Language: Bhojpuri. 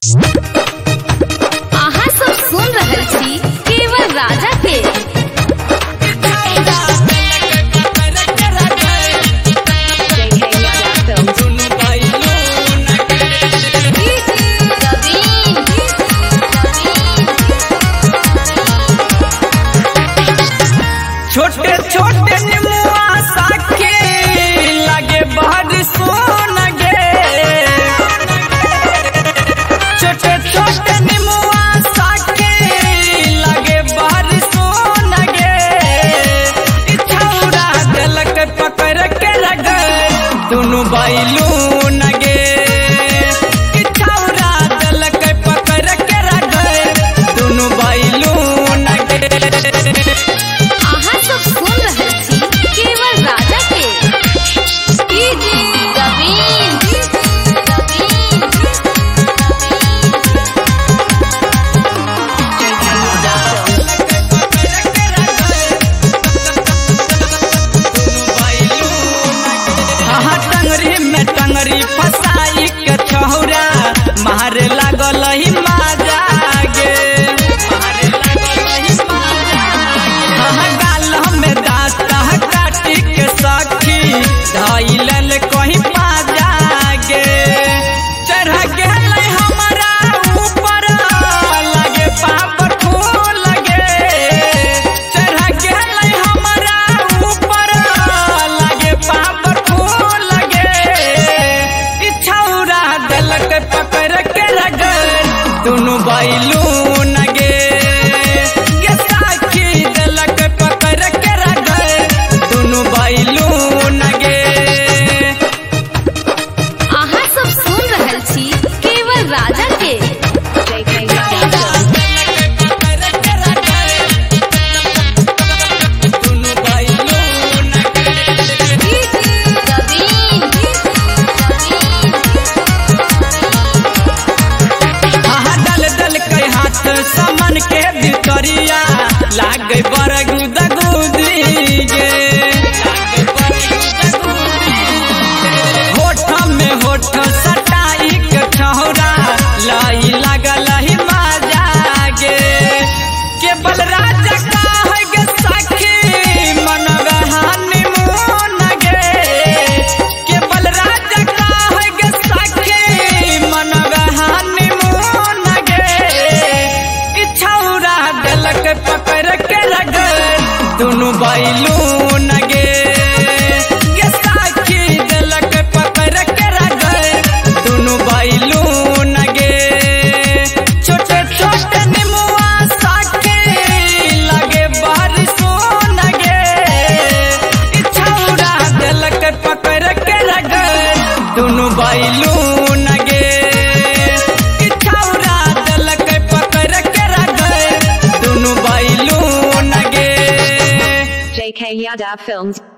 अहाँ सब सुन रहल छी केवल राजा के। छोटे छोटे निमुआ साके लगे बहर सोन गे। छोटे छोटे निमुआ साके लगे बहर सोन गे। इछौरा दिलक पकड़ के रगे दुनु बैलून गे। इछौरा दिलक पकड़ के रगे दुनु बैलून गे। अहाँ सब सुन रहल छी केवल राजा के। टंगरी में टंगरी फसाई के छौरा मारे लागल ही माजा गे। गाल में दांत काटी के सखी धैल कहीं पाजा गे। चढ़ गेल हमारा ऊपर लगे पाप फूल गे। चढ़ गेल हमारा ऊपर लगे पाप फूल गे। इछौरा दिलक पकड़ के रगड़ दुनु बैलून गे। ये साखी दिलक पकड़ के रगड़ दुनु बैलून गे। अहाँ सब सुन रहल छी केवल राजा के। दुनु बैलून दल दल के हाथ समन के भितरिया लागे बड़ गुदगुदी गे। होठ में होठ सटाई के छौरा लाई लागल ही माजा गे। केवल राजा का है गे सखी मन बहानी मुन गे। केवल राजा का है गे सखी मन बहानी मुन गे। इछौरा दिलक पकड़ के रगड़ दुनु बैलून गे। ये साखी दिलक पकड़ के रगड़ दुनु बैलून गे। छोटे छोटे निमुआ साके लगे बहर सोन गे। इछौरा दिलक पकड़ के रगड़ दुनु बैलून गे। इछौरा दिलक पकड़ के रगड़ दुनु बैलून गे। JK Yadav Films